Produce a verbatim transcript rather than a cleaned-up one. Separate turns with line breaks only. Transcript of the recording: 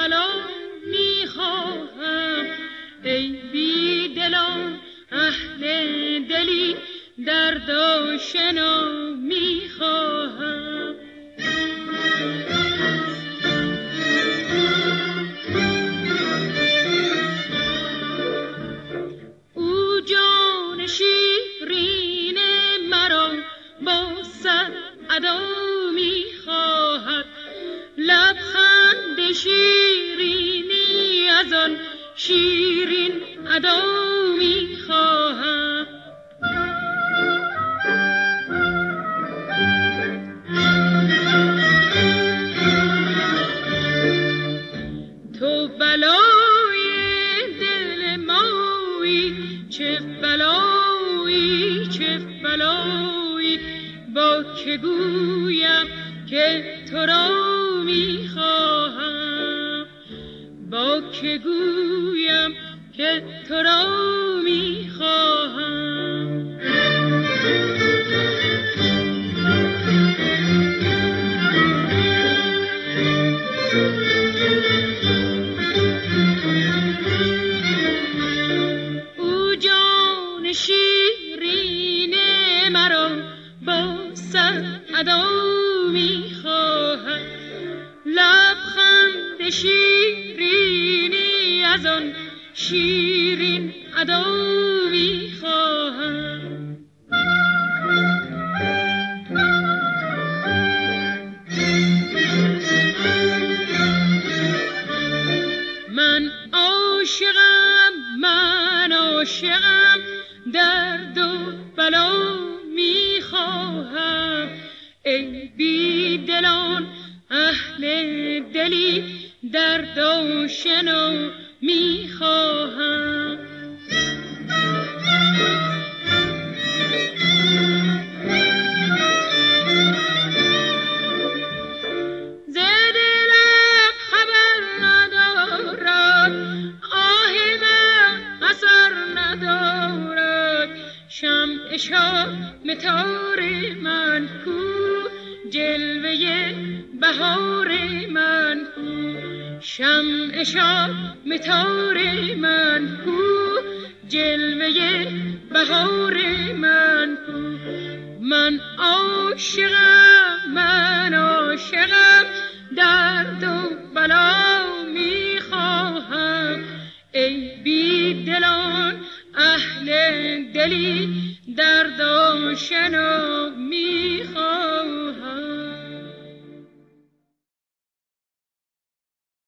بلا میخواهم، ای بی دلان اهل دلی درد آشنا میخواهم. او جان شیرین مرا با صد ادا میخواهد، لبخند شیرینی از آن شیرین ادا میخواهم. تو بلای دل مایی، چه بلایی چه بلایی، با که گویم که تو را میخواهم، با که گویم که تو را میخواهم. او جان شیرین مرا با صد ادا میخواهد، لبخند شیرینی از آن شیرین ادا میخواهم. من عاشقم من عاشقم، درد و بلا میخواهم، ای بی دلان اهل دلی درد آشنا میخواهم. ز دلم خبر ندارد، آه من اثر ندارد، شمع شام تار من کو، جلوه بهار من کو، شمع شام تار من کو، جلوه بهار من کو. من عاشقم من عاشقم، درد و بلا میخواهم، ای بی دلان اهل دلی درد آشنا